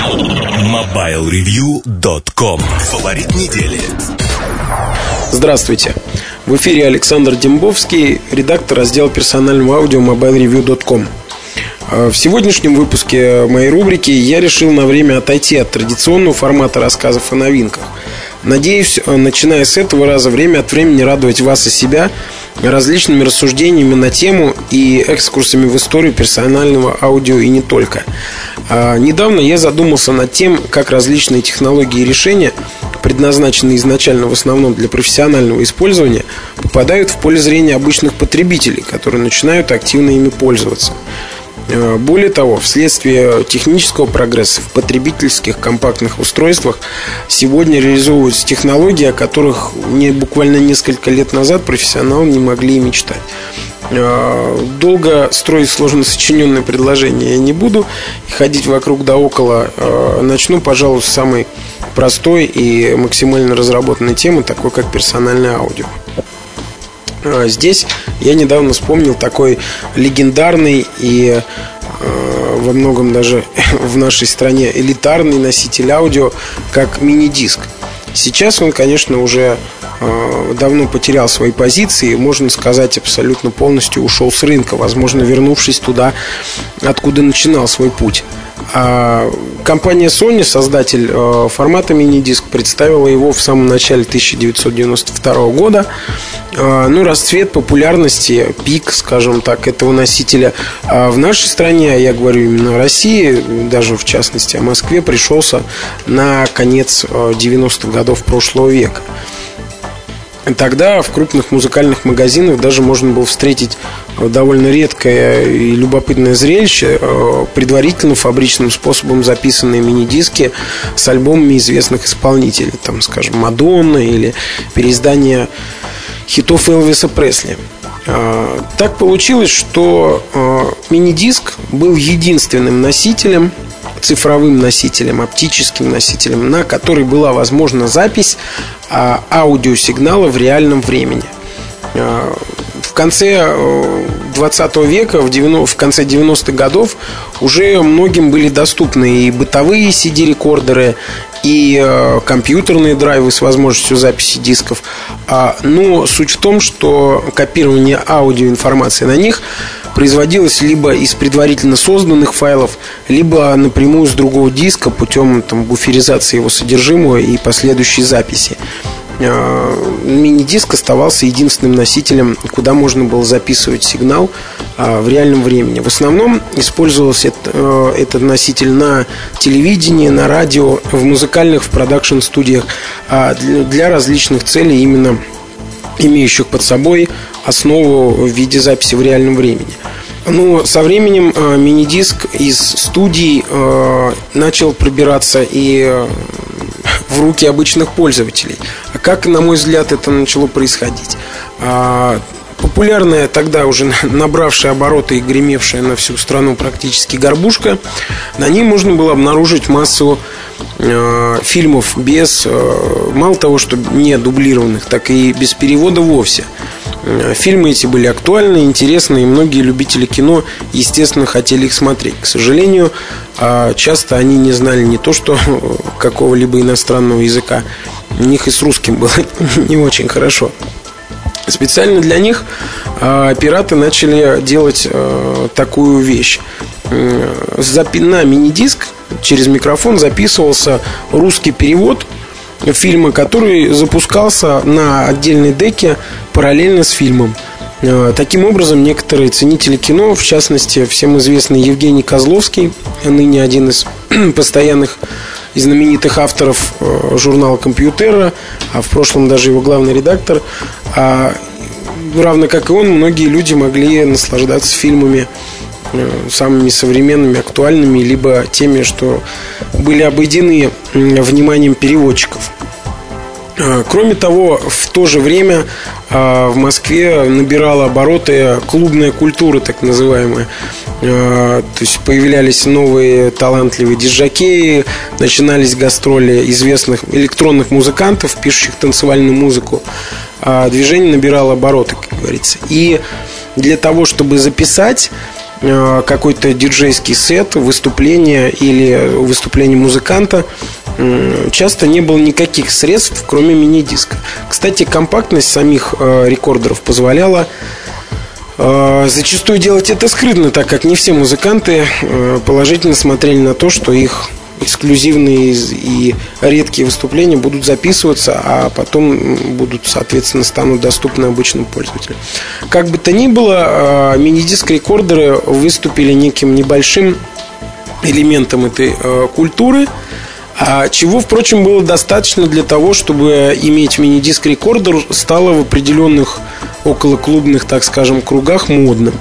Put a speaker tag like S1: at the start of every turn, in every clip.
S1: MobileReview.com. Фаворит недели.
S2: Здравствуйте. В эфире Александр Дембовский, редактор раздела персонального аудио MobileReview.com. В сегодняшнем выпуске моей рубрики я решил на время отойти от традиционного формата рассказов о новинках. Надеюсь, начиная с этого раза, время от времени радовать вас и себя различными рассуждениями на тему и экскурсами в историю персонального аудио и не только. Недавно я задумался над тем, как различные технологии и решения, предназначенные изначально в основном для профессионального использования, попадают в поле зрения обычных потребителей, которые начинают активно ими пользоваться. Более того, вследствие технического прогресса в потребительских компактных устройствах сегодня реализовываются технологии, о которых буквально несколько лет назад профессионалы не могли и мечтать. Долго строить сложно сочиненные предложения я не буду и ходить вокруг да около. Начну, пожалуй, с самой простой и максимально разработанной темы, такой как персональное аудио. Здесь я недавно вспомнил такой легендарный и во многом даже в нашей стране элитарный носитель аудио, как мини-диск. Сейчас он, конечно, уже давно потерял свои позиции, можно сказать, абсолютно полностью ушел с рынка, возможно, вернувшись туда, откуда начинал свой путь. Компания Sony, создатель формата мини-диск, представила его в самом начале 1992 года. Расцвет популярности, пик, скажем так, этого носителя в нашей стране, я говорю именно о России, даже в частности о Москве, пришелся на конец 90-х годов прошлого века. Тогда в крупных музыкальных магазинах даже можно было встретить довольно редкое и любопытное зрелище: предварительно фабричным способом записанные мини-диски с альбомами известных исполнителей, там, скажем, Мадонна, или переиздание хитов Элвиса Пресли. Так получилось, что мини-диск был единственным носителем, цифровым носителем, оптическим носителем, на который была возможна запись аудиосигнала в реальном времени. В конце 20 века, в конце 90-х годов уже многим были доступны и бытовые CD-рекордеры, и компьютерные драйвы с возможностью записи дисков. Но суть в том, что копирование аудиоинформации на них производилось либо из предварительно созданных файлов, либо напрямую с другого диска путем буферизации его содержимого и последующей записи. Мини-диск оставался единственным носителем, куда можно было записывать сигнал в реальном времени. В основном использовался этот носитель на телевидении, на радио, в музыкальных, в продакшн-студиях для различных целей, именно имеющих под собой основу в виде записи в реальном времени. Но со временем мини-диск из студий начал пробираться и в руки обычных пользователей. А как, на мой взгляд, это начало происходить? Популярная тогда уже набравшая обороты и гремевшая на всю страну практически горбушка, на ней можно было обнаружить массу фильмов мало того, что не дублированных, так и без перевода вовсе. Фильмы эти были актуальны, интересны, и многие любители кино, естественно, хотели их смотреть. К сожалению, часто они не знали не то что какого-либо иностранного языка, у них и с русским было не очень хорошо. Специально для них пираты начали делать такую вещь. На мини-диск через микрофон записывался русский перевод фильма, который запускался на отдельной деке параллельно с фильмом. Таким образом, некоторые ценители кино, в частности, всем известный Евгений Козловский, ныне один из постоянных и знаменитых авторов журнала «Компьютера», а в прошлом даже его главный редактор, равно как и он, многие люди могли наслаждаться фильмами самыми современными, актуальными, либо теми, что были обойдены вниманием переводчиков. Кроме того, в то же время в Москве набирала обороты клубная культура, так называемая. То есть появлялись новые талантливые диджакеи, начинались гастроли известных электронных музыкантов, пишущих танцевальную музыку. Движение набирало обороты, как говорится. И для того, чтобы записать какой-то диджейский сет, выступление или выступление музыканта, часто не было никаких средств, кроме мини-диска. Кстати, компактность самих рекордеров позволяла зачастую делать это скрытно, так как не все музыканты положительно смотрели на то, что их эксклюзивные и редкие выступления будут записываться, а потом будут, соответственно, станут доступны обычным пользователям. Как бы то ни было, мини-диск-рекордеры выступили неким небольшим элементом этой культуры, чего, впрочем, было достаточно для того, чтобы иметь мини-диск-рекордер стало в определенных околоклубных, так скажем, кругах модным.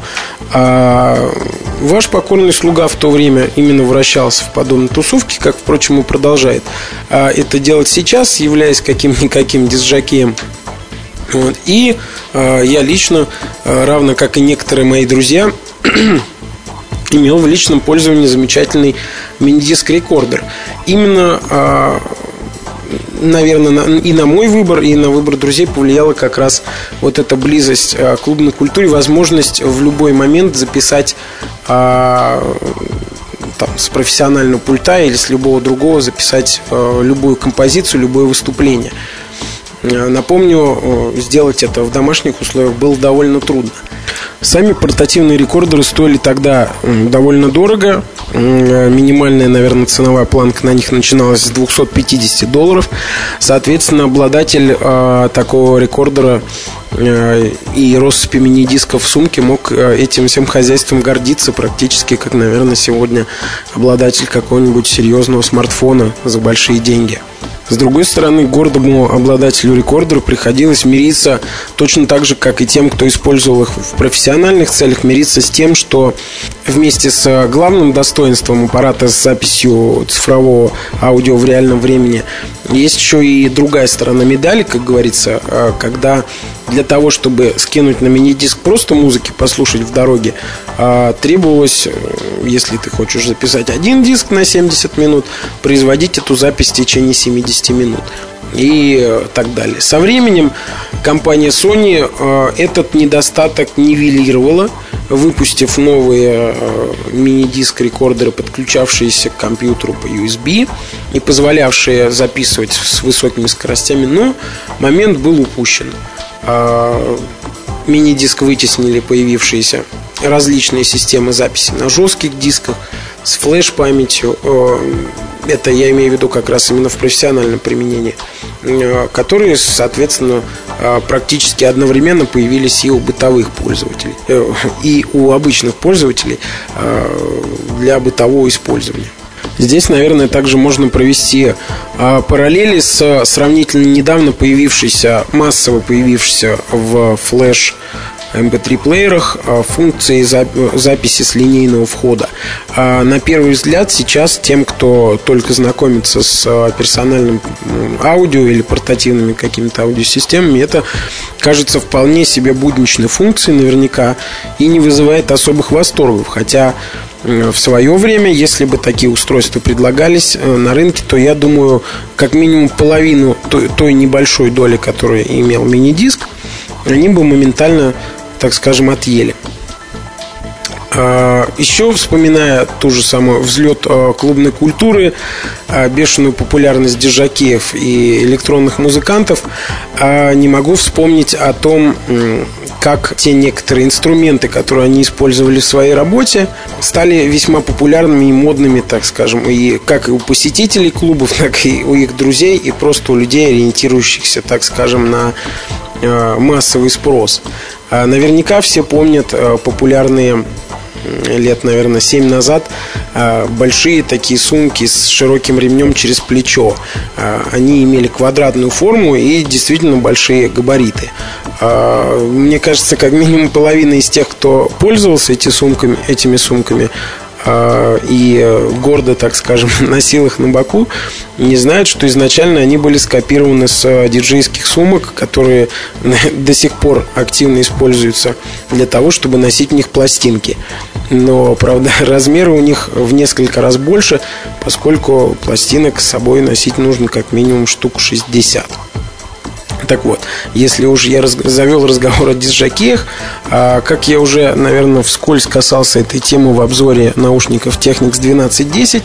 S2: Ваш покорный слуга в то время именно вращался в подобной тусовке, как, впрочем, и продолжает это делать сейчас, являясь каким-никаким диск-жокеем. И я лично, равно как и некоторые мои друзья, имел в личном пользовании замечательный мини-диск-рекордер. Именно, наверное, и на мой выбор, и на выбор друзей повлияла как раз вот эта близость к клубной культуре, возможность в любой момент записать с профессионального пульта или с любого другого записать любую композицию, любое выступление. Напомню, сделать это в домашних условиях было довольно трудно. Сами портативные рекордеры стоили тогда довольно дорого. Минимальная, наверное, ценовая планка на них начиналась с $250. Соответственно, обладатель такого рекордера и россыпи мини-дисков в сумке мог этим всем хозяйством гордиться практически как, наверное, сегодня обладатель какого-нибудь серьезного смартфона за большие деньги. С другой стороны, гордому обладателю рекордера приходилось мириться точно так же, как и тем, кто использовал их в профессиональных целях, мириться с тем, что вместе с главным достоинством аппарата с записью цифрового аудио в реальном времени есть еще и другая сторона медали, как говорится, когда для того, чтобы скинуть на мини-диск просто музыки, послушать в дороге, требовалось, если ты хочешь записать один диск на 70 минут, производить эту запись в течение 70 минут и так далее. Со временем компания Sony этот недостаток нивелировала, выпустив новые мини-диск-рекордеры, подключавшиеся к компьютеру по USB и позволявшие записывать с высокими скоростями, но момент был упущен. Мини-диск вытеснили появившиеся различные системы записи на жестких дисках с флеш-памятью. Это я имею в виду как раз именно в профессиональном применении, которые, соответственно, практически одновременно появились и у бытовых пользователей, и у обычных пользователей для бытового использования. Здесь, наверное, также можно провести параллели с сравнительно недавно массово появившейся в флеш MP3-плеерах функции записи с линейного входа. На первый взгляд сейчас тем, кто только знакомится с персональным аудио или портативными какими-то аудиосистемами, это кажется вполне себе будничной функцией наверняка и не вызывает особых восторгов. Хотя в свое время, если бы такие устройства предлагались на рынке, то я думаю, как минимум половину той небольшой доли, которую имел мини-диск, они бы моментально, так скажем, отъели. Еще вспоминая ту же самую взлет клубной культуры, бешеную популярность диджакеев и электронных музыкантов, не могу вспомнить о том, как те некоторые инструменты, которые они использовали в своей работе, стали весьма популярными и модными, так скажем, и как и у посетителей клубов, так и у их друзей, и просто у людей, ориентирующихся, так скажем, на массовый спрос. Наверняка все помнят популярные лет, наверное, 7 назад большие такие сумки с широким ремнем через плечо. Они имели квадратную форму и действительно большие габариты. Мне кажется, как минимум половина из тех, кто пользовался этими сумками и гордо, так скажем, носил их на боку, не знают, что изначально они были скопированы с диджейских сумок, которые до сих пор активно используются для того, чтобы носить в них пластинки. Но, правда, размеры у них в несколько раз больше, поскольку пластинок с собой носить нужно как минимум штук 60. Так вот, если уж я завел разговор о диджакеях, как я уже, наверное, вскользь касался этой темы в обзоре наушников Technics 1210,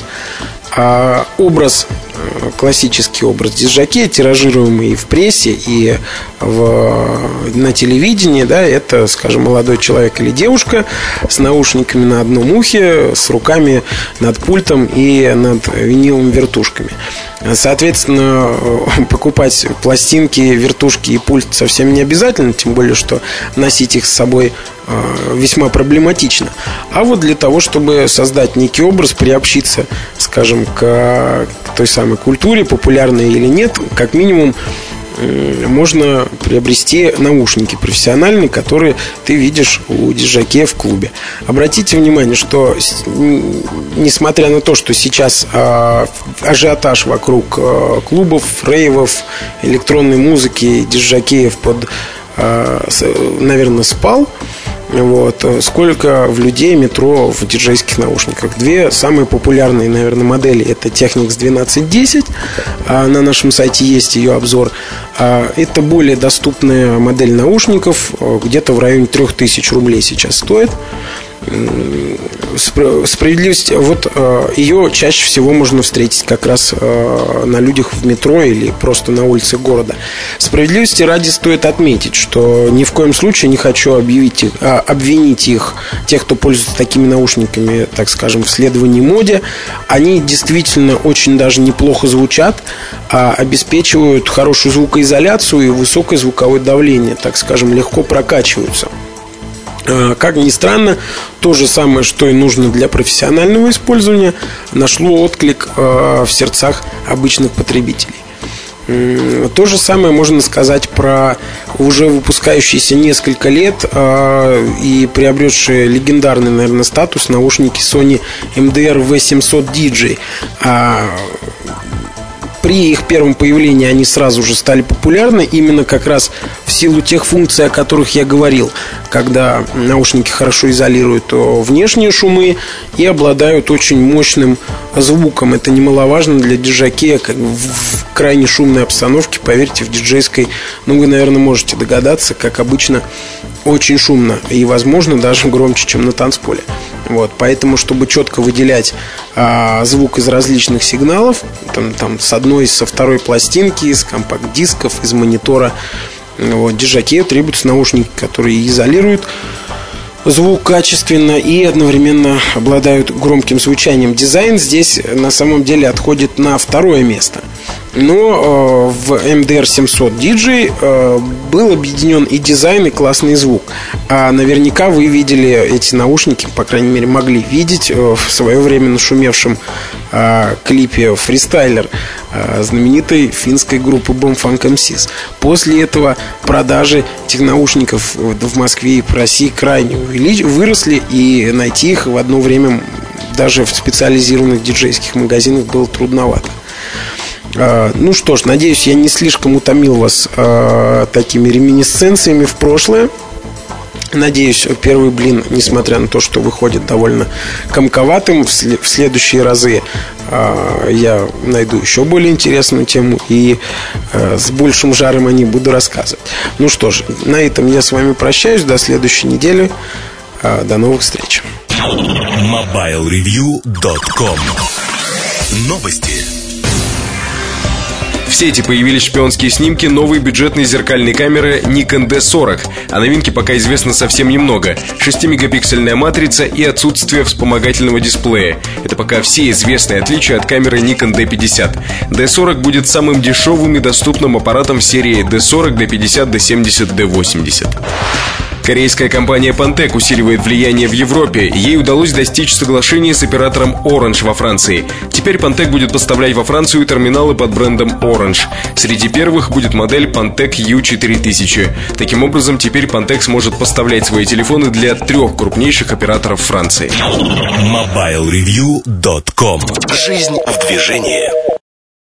S2: классический образ диджакея, тиражируемый и в прессе, и на телевидении, да, это, скажем, молодой человек или девушка с наушниками на одном ухе, с руками над пультом и над виниловыми вертушками. Соответственно, покупать пластинки, вертушки и пульт совсем не обязательно, тем более, что носить их с собой весьма проблематично. А вот для того, чтобы создать некий образ, приобщиться, скажем, к той самой культуре, популярной или нет, как минимум можно приобрести наушники профессиональные, которые ты видишь у диджакея в клубе. Обратите внимание, что несмотря на то, что сейчас ажиотаж вокруг клубов, рейвов, электронной музыки, диджакеев наверное, спал. Вот. Сколько в людей метро в диджейских наушниках. Две самые популярные, наверное, модели. Это Technics 1210. На нашем сайте есть ее обзор. Это более доступная модель наушников. Где-то в районе 3000 рублей сейчас стоит. Справедливости, вот ее чаще всего можно встретить как раз на людях в метро или просто на улице города. Справедливости ради стоит отметить, что ни в коем случае не хочу обвинить их, тех, кто пользуется такими наушниками, так скажем, в следовании моде. Они действительно очень даже неплохо звучат, обеспечивают хорошую звукоизоляцию и высокое звуковое давление, так скажем, легко прокачиваются. Как ни странно, то же самое, что и нужно для профессионального использования, нашло отклик в сердцах обычных потребителей. То же самое можно сказать про уже выпускающиеся несколько лет и приобретшие легендарный, наверное, статус наушники Sony MDR V700 DJ. При их первом появлении они сразу же стали популярны, именно как раз в силу тех функций, о которых я говорил, когда наушники хорошо изолируют внешние шумы и обладают очень мощным звуком. Это немаловажно для диджакея, как в крайне шумной обстановке. Поверьте, в диджейской, вы, наверное, можете догадаться, как обычно, очень шумно и, возможно, даже громче, чем на танцполе. Вот, поэтому, чтобы четко выделять звук из различных сигналов, там с одной, со второй пластинки, из компакт-дисков, из монитора, диджакею требуются наушники, которые изолируют звук качественно и одновременно обладают громким звучанием. Дизайн здесь на самом деле отходит на второе место. Но в MDR 700 DJ был объединен и дизайн, и классный звук. Наверняка вы видели эти наушники, по крайней мере могли видеть в свое время нашумевшем клипе «Фристайлер» знаменитой финской группы Bomb Funk MCs. После этого продажи этих наушников в Москве и в России крайне выросли, и найти их в одно время даже в специализированных диджейских магазинах было трудновато. Ну что ж, надеюсь, я не слишком утомил вас такими реминисценциями в прошлое. Надеюсь, первый блин, несмотря на то, что выходит довольно комковатым, в следующие разы я найду еще более интересную тему и с большим жаром о ней буду рассказывать. Ну что ж, на этом я с вами прощаюсь. До следующей недели. До новых встреч.
S1: MobileReview.com. Новости.
S3: В сети появились шпионские снимки новой бюджетной зеркальной камеры Nikon D40. О новинке пока известно совсем немного. 6-мегапиксельная матрица и отсутствие вспомогательного дисплея. Это пока все известные отличия от камеры Nikon D50. D40 будет самым дешевым и доступным аппаратом в серии D40, D50, D70, D80. Корейская компания Pantec усиливает влияние в Европе. Ей удалось достичь соглашения с оператором Orange во Франции. Теперь Pantec будет поставлять во Францию терминалы под брендом Orange. Среди первых будет модель Pantec U4000. Таким образом, теперь Pantec сможет поставлять свои телефоны для 3 крупнейших операторов Франции.
S1: MobileReview.com. Жизнь в движении.